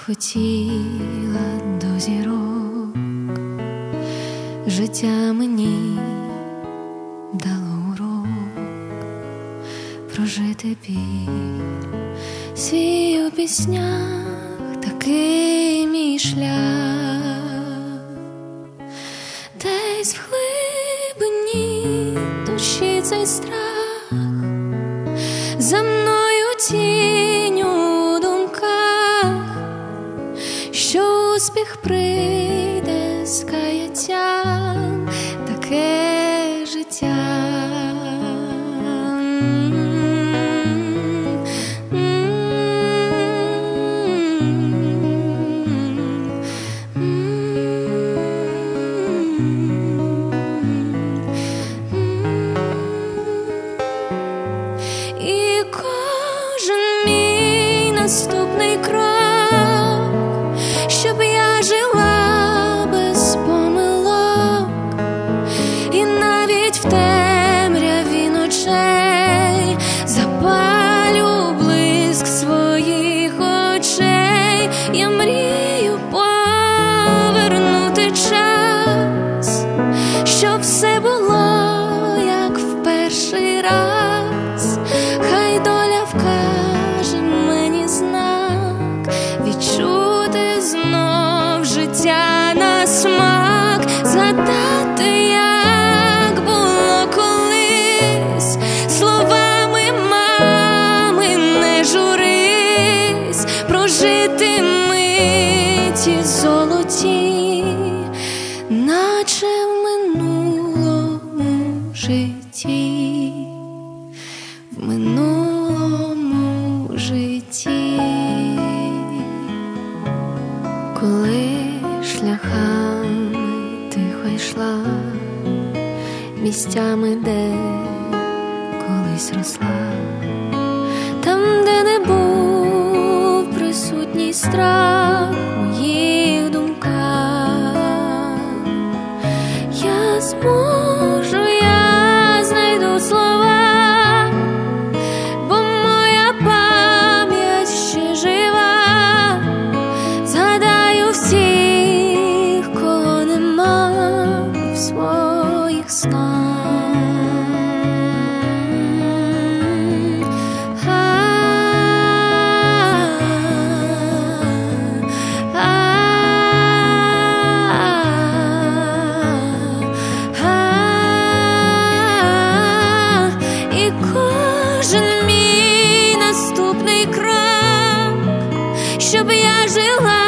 хотіла до зірок, життя мені дало урок прожити біль свій у піснях, такий мій шлях. Десь в глибині душі цей страх за мною тінь у думках, що успіх прийде з каяттям, таке життя. І кожен мій наступний крок, щоб я жила без помилок, і навіть в темряві ночей запалю блиск своїх очей. Я мрію повернути час, щоб все було як в перший раз. Хай доля вкаже мені знак, відчути знов життя на смак, згадати, як було колись, словами мами не журись, прожити миті золоті, наче в минулому житті, в минулому житті. Коли шляхами тихо йшла, місцями, де колись росла, там, де не був присутній страх у моїх думках, я зможу, я знайду слова, бо моя пам'ять ще жива. Згадаю всіх, кого нема в своїх снах. І кожен мій наступний крок, щоб я жила